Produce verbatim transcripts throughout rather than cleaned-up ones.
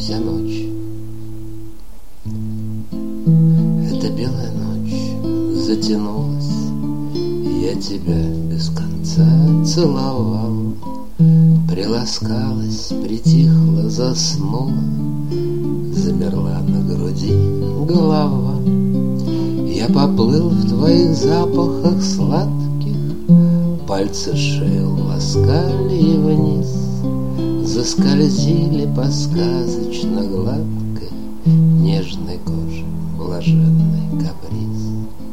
вся ночь. Эта белая ночь затянулась, и я тебя без конца целовал. Приласкалась, притихла, заснула, замерла на груди голова. Я поплыл в твоих запахах сладких, пальцы шею ласкали и вниз, заскользили по сказочно гладкой нежной коже блаженный каприз.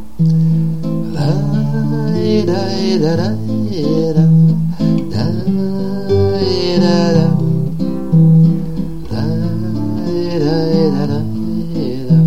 Ла-и-да-и-да-ра-и-да, да-и-да-да, ла-и-да-и-да-ра-и-да,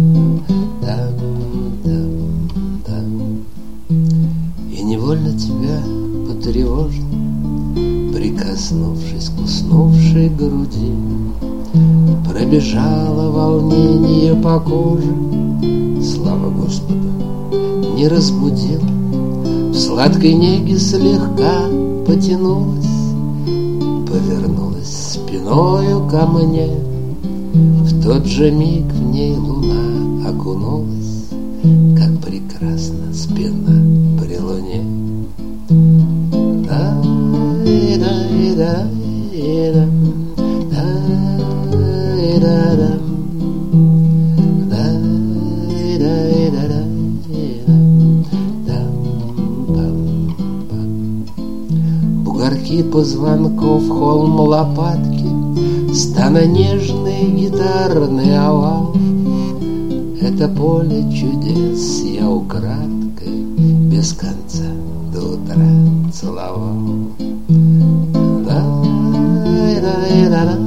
там-там-там. И невольно тебя потревожил, прикоснувшись к уснувшей груди. Пробежало волнение по коже, слава Господу, не разбудил. В сладкой неге слегка потянулась, повернулась спиною ко мне. В тот же миг в ней луна окунулась, как прекрасна спина при луне. Да-и-да-и-да-и-да, да-и-да-да, да-и-да-и-да-да, дам-пам-пам. Бугорки позвонков, холм лопатки, стана нежный гитарный овал. Это поле чудес я украдкой без конца до утра целовал. Да-и-да-и-да-да,